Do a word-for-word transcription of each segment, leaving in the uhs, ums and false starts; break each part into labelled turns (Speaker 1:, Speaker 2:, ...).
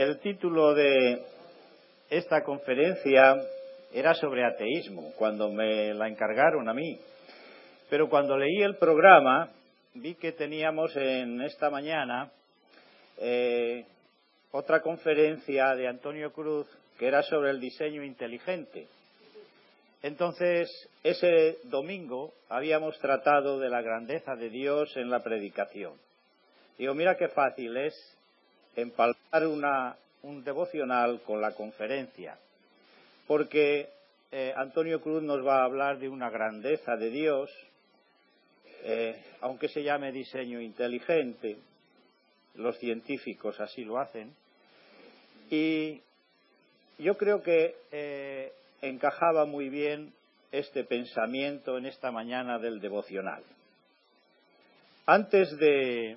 Speaker 1: el título de esta conferencia era sobre ateísmo, cuando me la encargaron a mí. Pero cuando leí el programa, vi que teníamos en esta mañana eh, otra conferencia de Antonio Cruz, que era sobre el diseño inteligente. Entonces, ese domingo habíamos tratado de la grandeza de Dios en la predicación. Digo, mira qué fácil es empalmar una, un devocional con la conferencia, porque eh, Antonio Cruz nos va a hablar de una grandeza de Dios, eh, aunque se llame diseño inteligente, los científicos así lo hacen, y yo creo que eh, encajaba muy bien este pensamiento en esta mañana del devocional. Antes de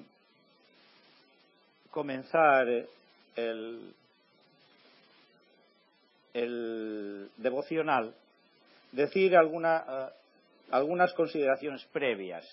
Speaker 1: comenzar el, el devocional, decir alguna, uh, algunas consideraciones previas.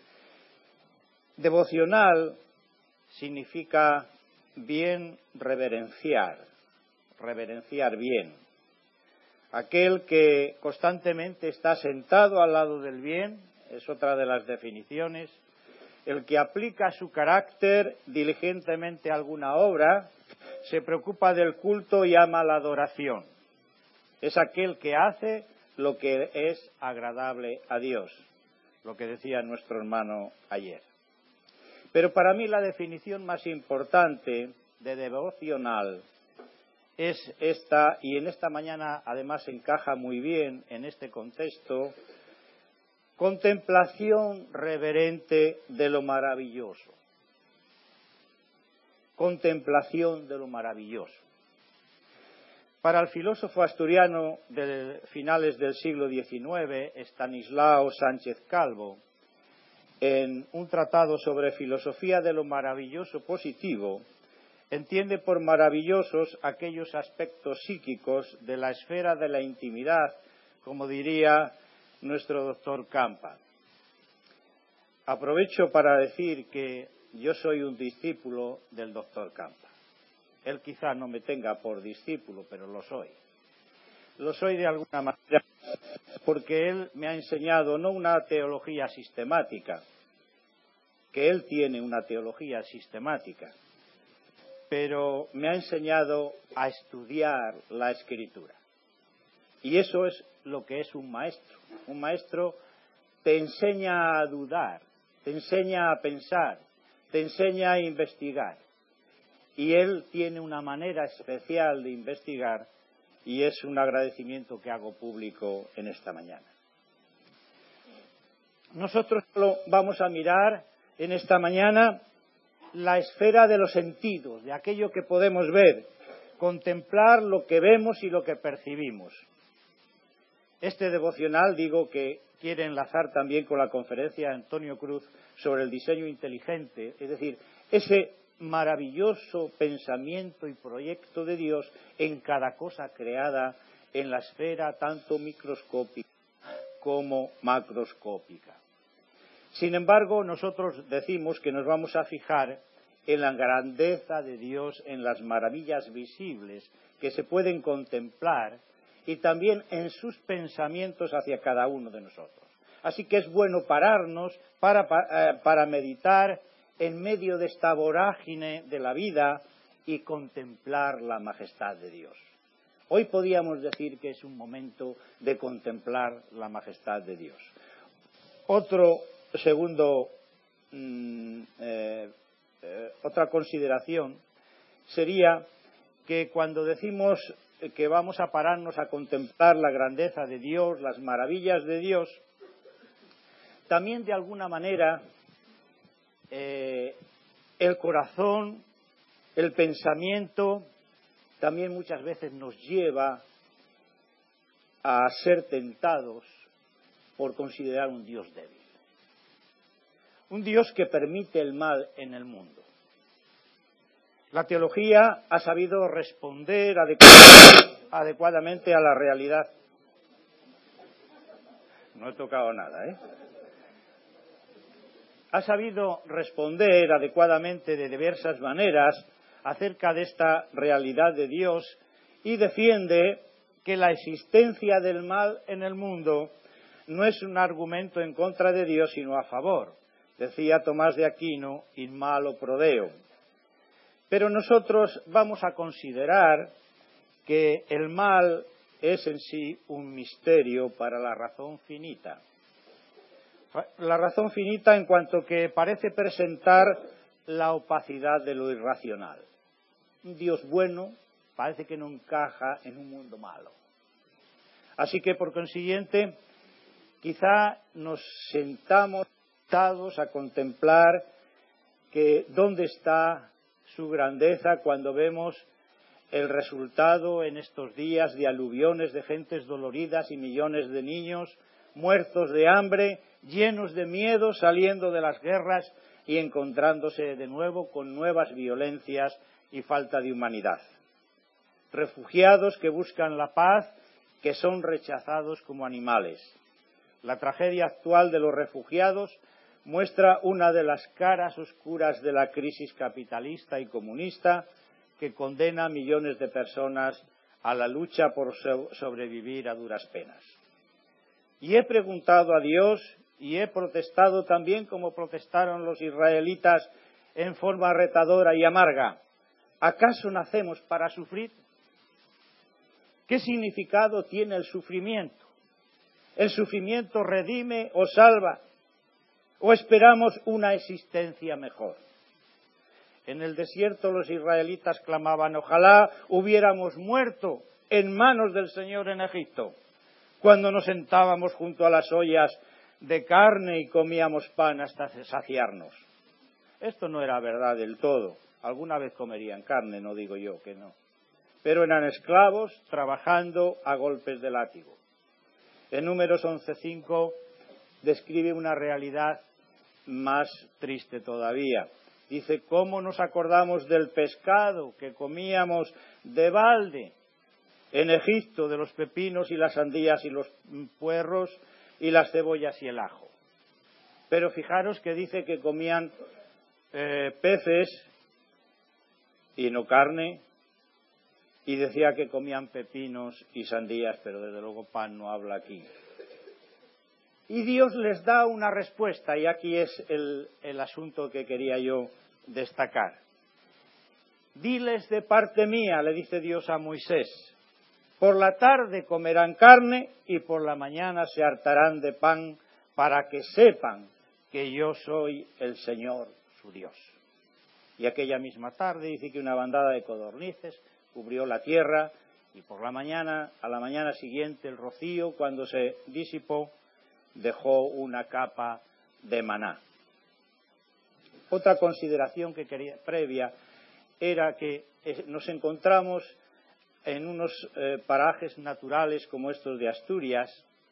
Speaker 1: Devocional significa bien reverenciar, reverenciar bien. Aquel que constantemente está sentado al lado del bien, es otra de las definiciones. El que aplica su carácter diligentemente a alguna obra, se preocupa del culto y ama la adoración. Es aquel que hace lo que es agradable a Dios, lo que decía nuestro hermano ayer. Pero para mí la definición más importante de devocional es esta, y en esta mañana además encaja muy bien en este contexto: contemplación reverente de lo maravilloso. Contemplación de lo maravilloso. Para el filósofo asturiano de finales del siglo diecinueve, Estanislao Sánchez Calvo, en un tratado sobre filosofía de lo maravilloso positivo, entiende por maravillosos aquellos aspectos psíquicos de la esfera de la intimidad, como diría nuestro doctor Campa. Aprovecho para decir que yo soy un discípulo del doctor Campa. Él quizá no me tenga por discípulo, pero lo soy. Lo soy de alguna manera porque él me ha enseñado no una teología sistemática, que él tiene una teología sistemática, pero me ha enseñado a estudiar la Escritura. Y eso es lo que es un maestro. Un maestro te enseña a dudar, te enseña a pensar, te enseña a investigar. Y él tiene una manera especial de investigar, y es un agradecimiento que hago público en esta mañana. Nosotros solo vamos a mirar en esta mañana la esfera de los sentidos, de aquello que podemos ver, contemplar lo que vemos y lo que percibimos. Este devocional, digo, que quiere enlazar también con la conferencia de Antonio Cruz sobre el diseño inteligente, es decir, ese maravilloso pensamiento y proyecto de Dios en cada cosa creada en la esfera tanto microscópica como macroscópica. Sin embargo, nosotros decimos que nos vamos a fijar en la grandeza de Dios, en las maravillas visibles que se pueden contemplar, y también en sus pensamientos hacia cada uno de nosotros. Así que es bueno pararnos para, para, para meditar en medio de esta vorágine de la vida y contemplar la majestad de Dios. Hoy podríamos decir que es un momento de contemplar la majestad de Dios. Otro segundo, mm, eh, eh, otra consideración sería que cuando decimos que vamos a pararnos a contemplar la grandeza de Dios, las maravillas de Dios, también de alguna manera eh, el corazón, el pensamiento, también muchas veces nos lleva a ser tentados por considerar un Dios débil. Un Dios que permite el mal en el mundo. La teología ha sabido responder adecuadamente a la realidad. No he tocado nada, ¿eh? Ha sabido responder adecuadamente de diversas maneras acerca de esta realidad de Dios y defiende que la existencia del mal en el mundo no es un argumento en contra de Dios, sino a favor. Decía Tomás de Aquino, in malo pro Deo. Pero nosotros vamos a considerar que el mal es en sí un misterio para la razón finita. La razón finita en cuanto que parece presentar la opacidad de lo irracional. Un Dios bueno parece que no encaja en un mundo malo. Así que, por consiguiente, quizá nos sentamos a contemplar que dónde está su grandeza cuando vemos el resultado en estos días de aluviones de gentes doloridas y millones de niños muertos de hambre, llenos de miedo, saliendo de las guerras y encontrándose de nuevo con nuevas violencias y falta de humanidad. Refugiados que buscan la paz, que son rechazados como animales. La tragedia actual de los refugiados muestra una de las caras oscuras de la crisis capitalista y comunista que condena a millones de personas a la lucha por sobrevivir a duras penas. Y he preguntado a Dios y he protestado también como protestaron los israelitas en forma retadora y amarga. ¿Acaso nacemos para sufrir? ¿Qué significado tiene el sufrimiento? ¿El sufrimiento redime o salva? ¿O esperamos una existencia mejor? En el desierto los israelitas clamaban, ojalá hubiéramos muerto en manos del Señor en Egipto, cuando nos sentábamos junto a las ollas de carne y comíamos pan hasta saciarnos. Esto no era verdad del todo. Alguna vez comerían carne, no digo yo que no. Pero eran esclavos trabajando a golpes de látigo. En Números once cinco describe una realidad más triste todavía. Dice, ¿cómo nos acordamos del pescado que comíamos de balde en Egipto, de los pepinos y las sandías y los puerros y las cebollas y el ajo? Pero fijaros que dice que comían eh, peces y no carne, y decía que comían pepinos y sandías, pero desde luego pan no habla aquí. Y Dios les da una respuesta, y aquí es el, el asunto que quería yo destacar. Diles de parte mía, le dice Dios a Moisés, por la tarde comerán carne y por la mañana se hartarán de pan para que sepan que yo soy el Señor su Dios. Y aquella misma tarde dice que una bandada de codornices cubrió la tierra y por la mañana, a la mañana siguiente, el rocío, cuando se disipó, dejó una capa de maná. Otra consideración que quería previa era que nos encontramos en unos eh, parajes naturales como estos de Asturias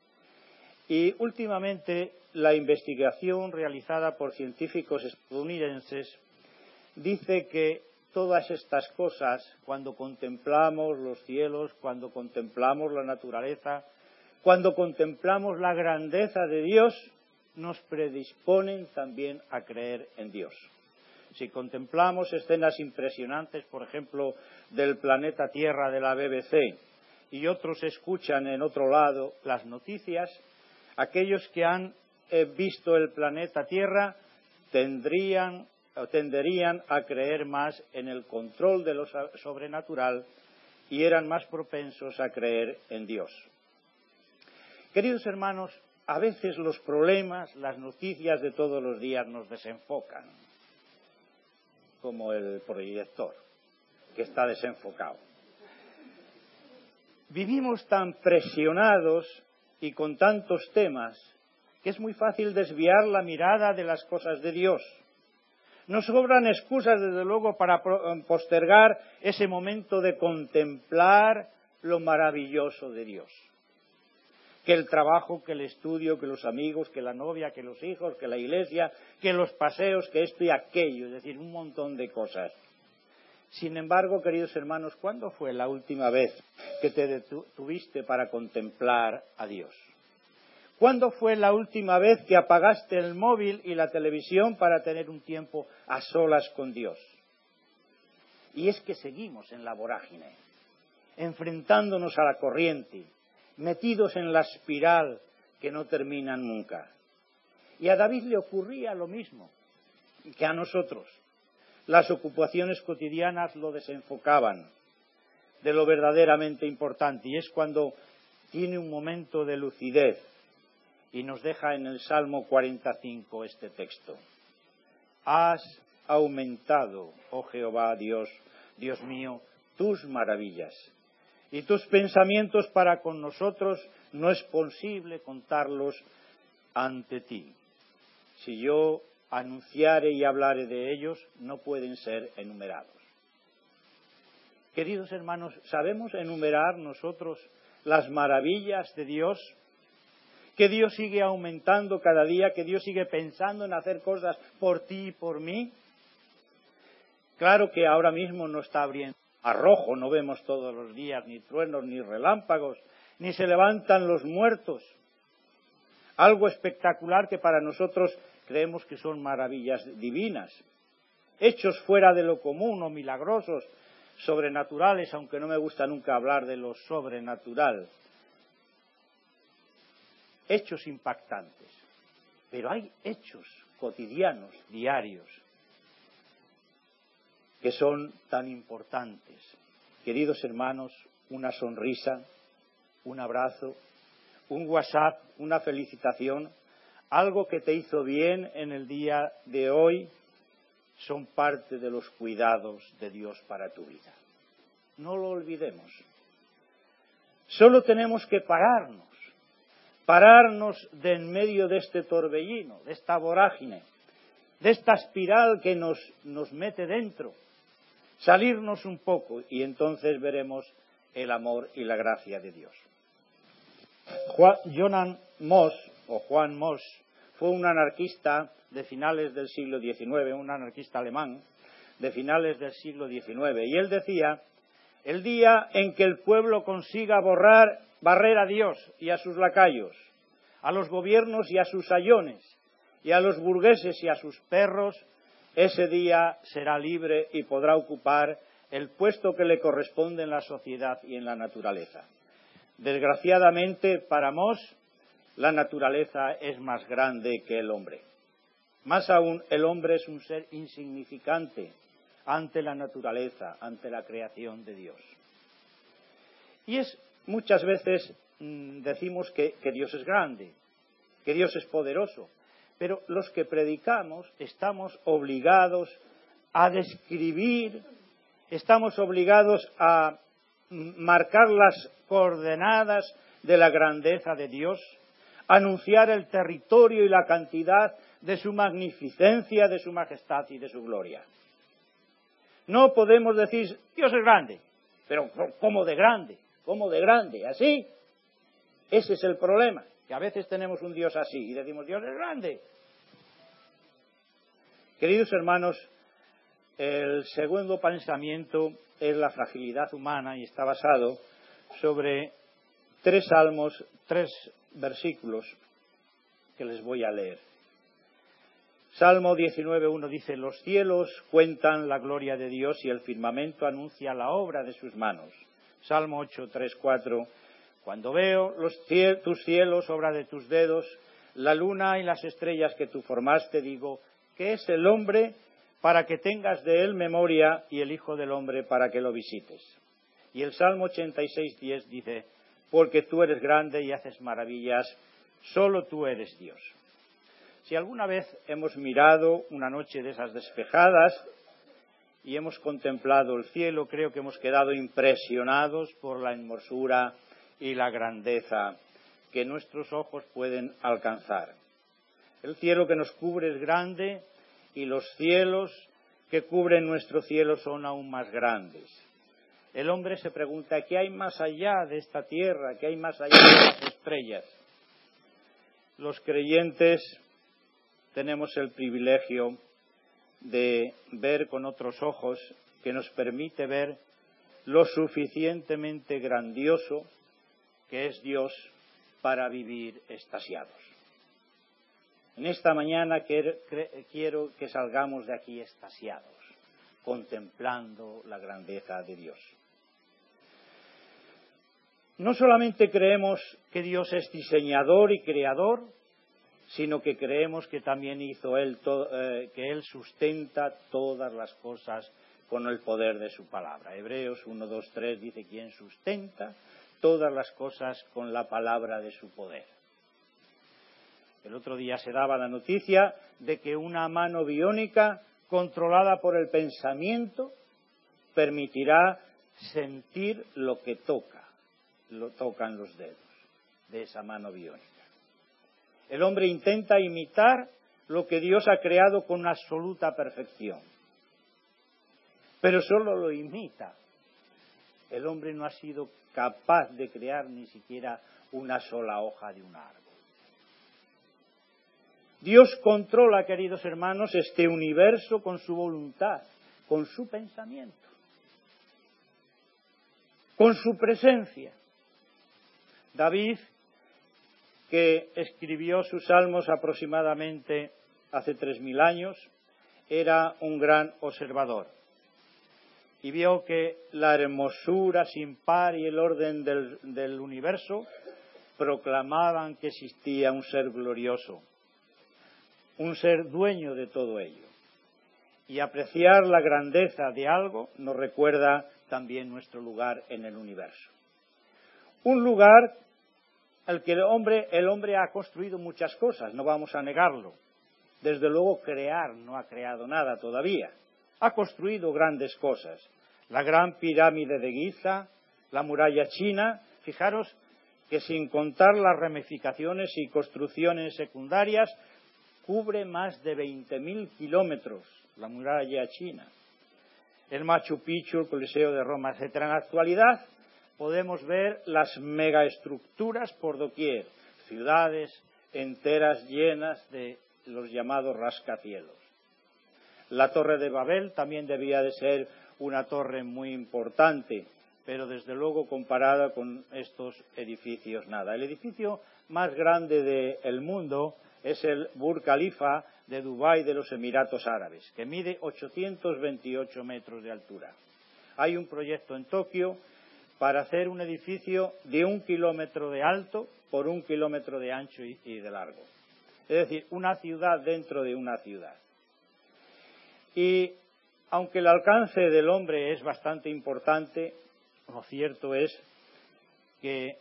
Speaker 1: y últimamente la investigación realizada por científicos estadounidenses dice que todas estas cosas, cuando contemplamos los cielos, cuando contemplamos la naturaleza, cuando contemplamos la grandeza de Dios, nos predisponen también a creer en Dios. Si contemplamos escenas impresionantes, por ejemplo, del planeta Tierra de la B B C, y otros escuchan en otro lado las noticias, aquellos que han eh, visto el planeta Tierra tendrían o tenderían a creer más en el control de lo sobrenatural y eran más propensos a creer en Dios. Queridos hermanos, a veces los problemas, las noticias de todos los días nos desenfocan, como el proyector, que está desenfocado. Vivimos tan presionados y con tantos temas que es muy fácil desviar la mirada de las cosas de Dios. Nos sobran excusas, desde luego, para postergar ese momento de contemplar lo maravilloso de Dios. Que el trabajo, que el estudio, que los amigos, que la novia, que los hijos, que la iglesia, que los paseos, que esto y aquello, es decir, un montón de cosas. Sin embargo, queridos hermanos, ¿cuándo fue la última vez que te detuviste para contemplar a Dios? ¿Cuándo fue la última vez que apagaste el móvil y la televisión para tener un tiempo a solas con Dios? Y es que seguimos en la vorágine, enfrentándonos a la corriente, metidos en la espiral que no termina nunca. Y a David le ocurría lo mismo que a nosotros. Las ocupaciones cotidianas lo desenfocaban de lo verdaderamente importante, y es cuando tiene un momento de lucidez y nos deja en el Salmo cuarenta y cinco este texto. Has aumentado, oh Jehová Dios, Dios mío, tus maravillas, y tus pensamientos para con nosotros no es posible contarlos ante ti. Si yo anunciare y hablare de ellos, no pueden ser enumerados. Queridos hermanos, ¿sabemos enumerar nosotros las maravillas de Dios? Que Dios sigue aumentando cada día, que Dios sigue pensando en hacer cosas por ti y por mí. Claro que ahora mismo no está abriendo arrojo, no vemos todos los días ni truenos ni relámpagos, ni se levantan los muertos. Algo espectacular que para nosotros creemos que son maravillas divinas, hechos fuera de lo común o milagrosos, sobrenaturales, aunque no me gusta nunca hablar de lo sobrenatural. Hechos impactantes, pero hay hechos cotidianos, diarios, que son tan importantes. Queridos hermanos, una sonrisa, un abrazo, un WhatsApp, una felicitación, algo que te hizo bien en el día de hoy, son parte de los cuidados de Dios para tu vida. No lo olvidemos. Solo tenemos que pararnos, pararnos de en medio de este torbellino, de esta vorágine, de esta espiral que nos, nos mete dentro, salirnos un poco y entonces veremos el amor y la gracia de Dios. Juan, Johann Moss, o Juan Moss, fue un anarquista de finales del siglo diecinueve, un anarquista alemán de finales del siglo diecinueve, y él decía: el día en que el pueblo consiga borrar, barrer a Dios y a sus lacayos, a los gobiernos y a sus sayones, y a los burgueses y a sus perros, ese día será libre y podrá ocupar el puesto que le corresponde en la sociedad y en la naturaleza. Desgraciadamente, para Moss, la naturaleza es más grande que el hombre. Más aún, el hombre es un ser insignificante ante la naturaleza, ante la creación de Dios. Y es muchas veces mmm, decimos que, que Dios es grande, que Dios es poderoso, pero los que predicamos estamos obligados a describir, estamos obligados a marcar las coordenadas de la grandeza de Dios, anunciar el territorio y la cantidad de su magnificencia, de su majestad y de su gloria. No podemos decir, Dios es grande, pero ¿cómo de grande? ¿Cómo de grande? ¿Así? Ese es el problema, que a veces tenemos un Dios así y decimos, Dios es grande. Queridos hermanos, el segundo pensamiento es la fragilidad humana y está basado sobre tres salmos, tres versículos que les voy a leer. Salmo diecinueve uno dice: los cielos cuentan la gloria de Dios y el firmamento anuncia la obra de sus manos. Salmo ocho tres cuatro: cuando veo los ciel, tus cielos, obra de tus dedos, la luna y las estrellas que tú formaste, digo, ¿qué es el hombre para que tengas de él memoria y el hijo del hombre para que lo visites? Y el Salmo ochenta y seis diez dice: porque tú eres grande y haces maravillas, solo tú eres Dios. Si alguna vez hemos mirado una noche de esas despejadas y hemos contemplado el cielo, creo que hemos quedado impresionados por la hermosura y la grandeza que nuestros ojos pueden alcanzar. El cielo que nos cubre es grande y los cielos que cubren nuestro cielo son aún más grandes. El hombre se pregunta, ¿qué hay más allá de esta tierra? ¿Qué hay más allá de las estrellas? Los creyentes tenemos el privilegio de ver con otros ojos que nos permite ver lo suficientemente grandioso que es Dios para vivir extasiados. En esta mañana quiero que salgamos de aquí extasiados, contemplando la grandeza de Dios. No solamente creemos que Dios es diseñador y creador, sino que creemos que también hizo él to- eh, que Él sustenta todas las cosas con el poder de su palabra. Hebreos uno, dos, tres dice: quien sustenta todas las cosas con la palabra de su poder. El otro día se daba la noticia de que una mano biónica controlada por el pensamiento permitirá sentir lo que toca, lo tocan los dedos de esa mano biónica. El hombre intenta imitar lo que Dios ha creado con absoluta perfección, pero solo lo imita. El hombre no ha sido capaz de crear ni siquiera una sola hoja de un árbol. Dios controla, queridos hermanos, este universo con su voluntad, con su pensamiento, con su presencia. David, que escribió sus salmos aproximadamente hace tres mil años, era un gran observador y vio que la hermosura sin par y el orden del, del universo proclamaban que existía un ser glorioso, un ser dueño de todo ello. Y apreciar la grandeza de algo nos recuerda también nuestro lugar en el universo. Un lugar al que el hombre, el hombre ha construido muchas cosas, no vamos a negarlo. Desde luego crear no ha creado nada todavía. Ha construido grandes cosas. La gran pirámide de Giza, la muralla china. Fijaros que sin contar las ramificaciones y construcciones secundarias, cubre más de veinte mil kilómetros la muralla china. El Machu Picchu, el Coliseo de Roma, etcétera. En la actualidad podemos ver las megaestructuras por doquier, ciudades enteras llenas de los llamados rascacielos. La Torre de Babel también debía de ser una torre muy importante, pero desde luego comparada con estos edificios nada. El edificio más grande del mundo es el Burj Khalifa de Dubái, de los Emiratos Árabes, que mide ochocientos veintiocho metros de altura. Hay un proyecto en Tokio para hacer un edificio de un kilómetro de alto por un kilómetro de ancho y, y de largo. Es decir, una ciudad dentro de una ciudad. Y aunque el alcance del hombre es bastante importante, lo cierto es que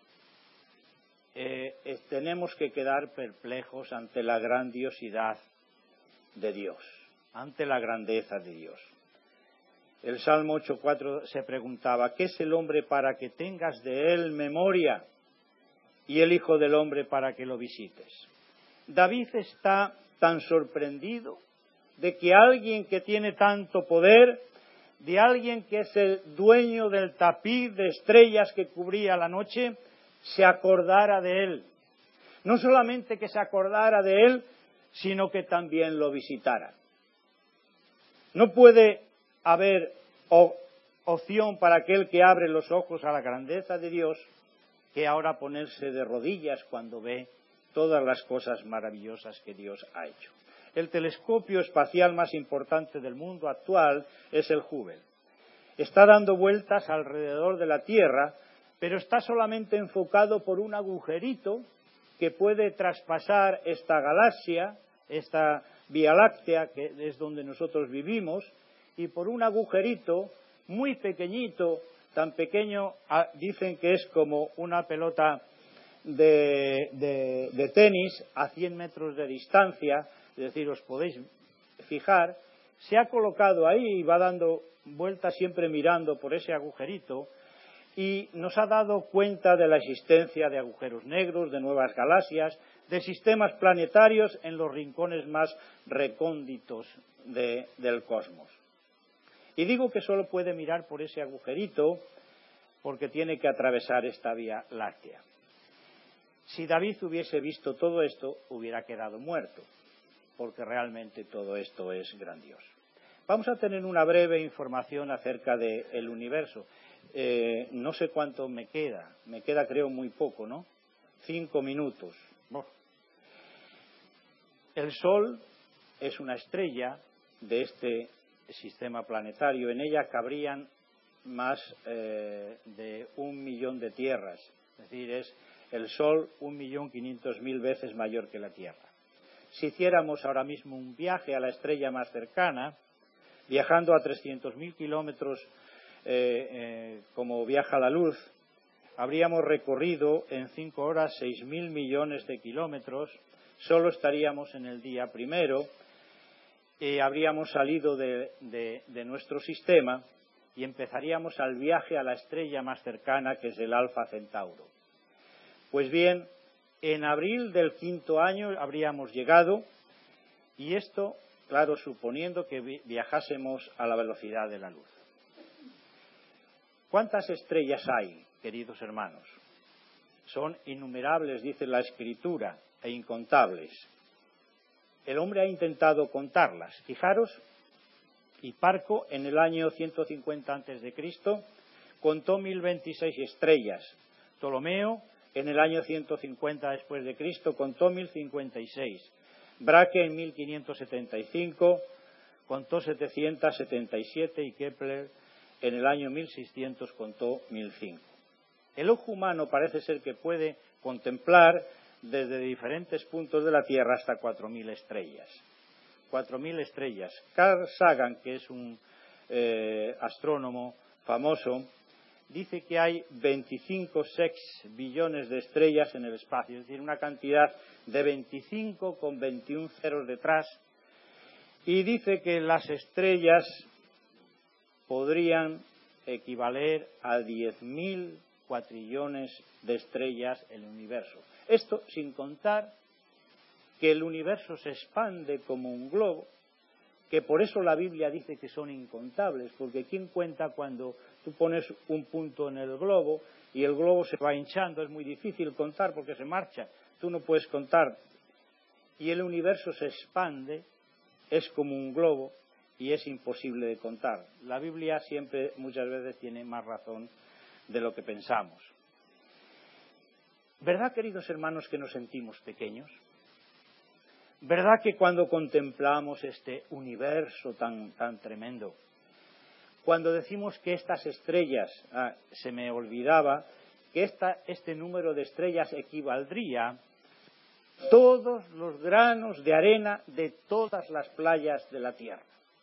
Speaker 1: eh, eh, tenemos que quedar perplejos ante la grandiosidad de Dios, ante la grandeza de Dios. El Salmo ocho cuatro se preguntaba: ¿qué es el hombre para que tengas de él memoria? Y el Hijo del Hombre para que lo visites. David está tan sorprendido de que alguien que tiene tanto poder, de alguien que es el dueño del tapiz de estrellas que cubría la noche, se acordara de él. No solamente que se acordara de él, sino que también lo visitara. No puede haber opción para aquel que abre los ojos a la grandeza de Dios que ahora ponerse de rodillas cuando ve todas las cosas maravillosas que Dios ha hecho. El telescopio espacial más importante del mundo actual es el Hubble. Está dando vueltas alrededor de la Tierra, pero está solamente enfocado por un agujerito que puede traspasar esta galaxia, esta Vía Láctea, que es donde nosotros vivimos, y por un agujerito muy pequeñito, tan pequeño, dicen que es como una pelota de, de, de tenis a cien metros de distancia, es decir, os podéis fijar, se ha colocado ahí y va dando vueltas siempre mirando por ese agujerito, y nos ha dado cuenta de la existencia de agujeros negros, de nuevas galaxias, de sistemas planetarios en los rincones más recónditos de, del cosmos. Y digo que solo puede mirar por ese agujerito porque tiene que atravesar esta Vía Láctea. Si David hubiese visto todo esto, hubiera quedado muerto, porque realmente todo esto es grandioso. Vamos a tener una breve información acerca del universo. Eh, no sé cuánto me queda, me queda creo muy poco, ¿no? Cinco minutos. Oh. El Sol es una estrella de este sistema planetario. En ella cabrían más eh, de un millón de tierras, es decir, es el Sol un millón quinientos mil veces mayor que la Tierra. Si hiciéramos ahora mismo un viaje a la estrella más cercana, viajando a trescientos mil kilómetros eh, eh, como viaja la luz, habríamos recorrido en cinco horas seis mil millones de kilómetros, solo estaríamos en el día primero, y habríamos salido de, de, de nuestro sistema y empezaríamos al viaje a la estrella más cercana, que es el Alfa Centauro. Pues bien, en abril del quinto año habríamos llegado, y esto, claro, suponiendo que viajásemos a la velocidad de la luz. ¿Cuántas estrellas hay, queridos hermanos? Son innumerables, dice la Escritura, e incontables. El hombre ha intentado contarlas. Fijaros, Hiparco en el año ciento cincuenta antes de Cristo contó mil veintiséis estrellas. Ptolomeo en el año ciento cincuenta después de Cristo contó mil cincuenta y seis. Braque en mil quinientos setenta y cinco contó setecientos setenta y siete y Kepler en el año mil seiscientos contó mil cinco. El ojo humano parece ser que puede contemplar desde diferentes puntos de la Tierra hasta cuatro mil estrellas. cuatro mil estrellas. Carl Sagan, que es un eh, astrónomo famoso, dice que hay veinticinco sex billones de estrellas en el espacio, es decir, una cantidad de veinticinco con veintiún ceros detrás, y dice que las estrellas podrían equivaler a diez mil cuatrillones de estrellas en el universo. Esto sin contar que el universo se expande como un globo, que por eso la Biblia dice que son incontables, porque ¿quién cuenta cuando tú pones un punto en el globo y el globo se va hinchando? Es muy difícil contar porque se marcha, tú no puedes contar. Y el universo se expande, es como un globo y es imposible de contar. La Biblia siempre, muchas veces, tiene más razón de lo que pensamos. ¿Verdad, queridos hermanos, que nos sentimos pequeños? ¿Verdad que cuando contemplamos este universo tan, tan tremendo, cuando decimos que estas estrellas, ah, se me olvidaba, que esta, este número de estrellas equivaldría a todos los granos de arena de todas las playas de la Tierra?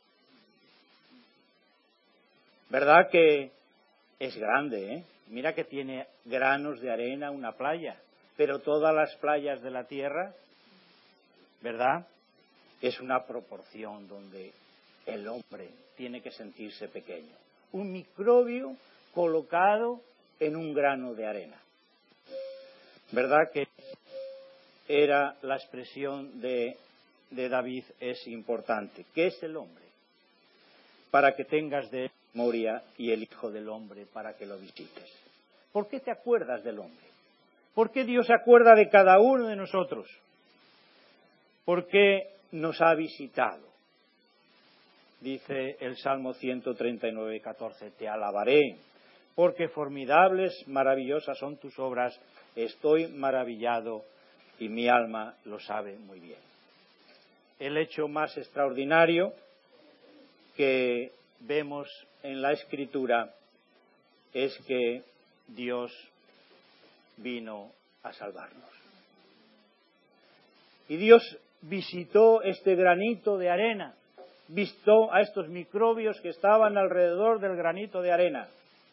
Speaker 1: ¿Verdad que es grande, eh? Mira que tiene granos de arena una playa, pero todas las playas de la Tierra, ¿verdad? Es una proporción donde el hombre tiene que sentirse pequeño. Un microbio colocado en un grano de arena. ¿Verdad que era la expresión de, de David es importante? ¿Qué es el hombre? Para que tengas de memoria, y el Hijo del Hombre para que lo visites. ¿Por qué te acuerdas del hombre? ¿Por qué Dios se acuerda de cada uno de nosotros? Porque nos ha visitado. Dice el Salmo ciento treinta y nueve, catorce, te alabaré, porque formidables, maravillosas son tus obras, estoy maravillado y mi alma lo sabe muy bien. El hecho más extraordinario que vemos en la Escritura es que Dios vino a salvarnos. Y Dios visitó este granito de arena, visitó a estos microbios que estaban alrededor del granito de arena.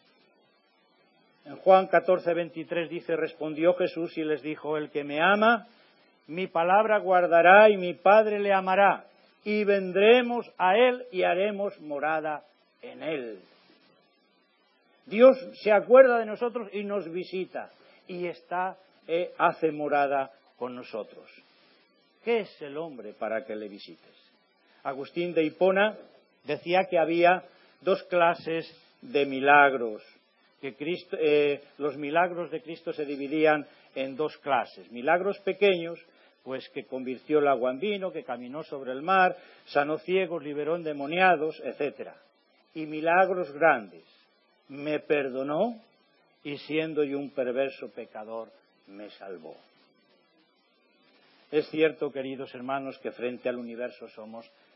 Speaker 1: En Juan catorce, veintitrés dice, respondió Jesús y les dijo, el que me ama, mi palabra guardará y mi Padre le amará, y vendremos a él y haremos morada en él. Dios se acuerda de nosotros y nos visita, y está, eh, hace morada con nosotros. ¿Qué es el hombre para que le visites? Agustín de Hipona decía que había dos clases de milagros, que Cristo, eh, los milagros de Cristo se dividían en dos clases. Milagros pequeños, pues que convirtió el agua en vino, que caminó sobre el mar, sanó ciegos, liberó endemoniados, etcétera. Y milagros grandes, me perdonó y siendo yo un perverso pecador, me salvó. Es cierto, queridos hermanos, que frente al universo somos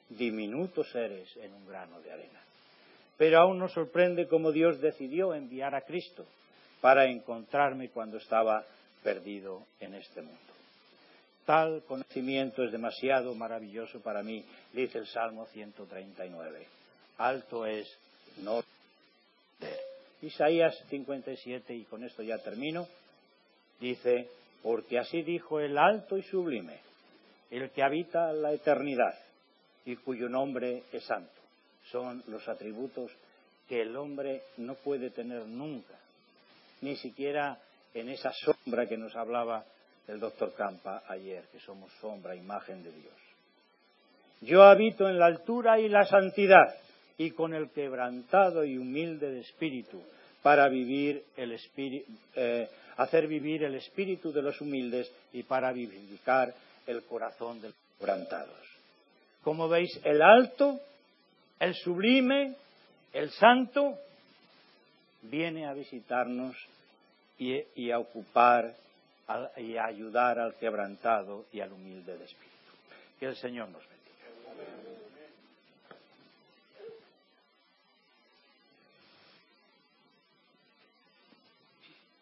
Speaker 1: diminutos seres en un grano de arena. Pero aún nos sorprende cómo Dios decidió enviar a Cristo para encontrarme cuando estaba perdido en este mundo. Tal conocimiento es demasiado maravilloso para mí, dice el Salmo ciento treinta y nueve. Alto es no entender. Isaías cincuenta y siete, y con esto ya termino, dice: porque así dijo el alto y sublime, el que habita la eternidad y cuyo nombre es santo. Son los atributos que el hombre no puede tener nunca, ni siquiera en esa sombra que nos hablaba el doctor Campa ayer, que somos sombra, imagen de Dios. Yo habito en la altura y la santidad, y con el quebrantado y humilde de espíritu, para vivir el espíritu, eh, hacer vivir el espíritu de los humildes y para vivificar el corazón de los quebrantados. Como veis, el alto, el sublime, el santo, viene a visitarnos y, y a ocupar al, y a ayudar al quebrantado y al humilde de espíritu. Que el Señor nos bendiga.